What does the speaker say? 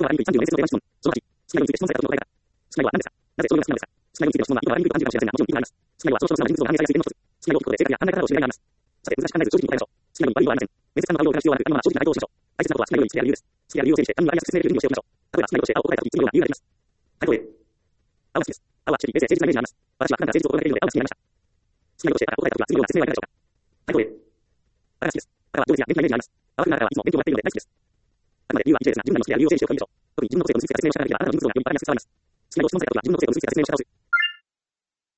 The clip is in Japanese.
はありにくい34年生の質問。その8、好きな色について質問されたことの答え方。好きな色は何ですか？なぜそういうのが好きなのですか？好きな色についての質問は今はありにくいと感じるかもしれませんが、もちろんその質問は今はありにくいと感じるかもしれません。好きな色を聞くことで性格や考え方を知るようになります。さて、難しく考えず正直に答えましょう。好きな色に悪いはありません。面接官の場合を疑う必要はなく、ありのまま正直な回答をしましょう。大切なことは好きな色についてある理由です。好きな理由を整理して、他人にわかりやすく説明できるようにしておきましょう。例えば、好きな色として青を答えたとき、次のような理由ができます。回答 A。青が好きです。青は守備、冷静、誠実なイメージがあります。私は普段から誠実を心がけているので青が好きになりました。好きな色として赤を答えたときは次のような説明はいかがでしょうか。回答 A。赤が好きです。赤は情熱や元気なイメージがあります。青が好きな赤はいつも勉強をやっているので大好きです。あくまで理由は以上ですが、自分なりの好きな理由を整理しておくべきでしょう。特に自分の個性を結びつけた説明をしなければあなたの人物像が読み取られやすく伝わります。好きな色を質問されたときは自分の個性を結びつけた説明をし直す。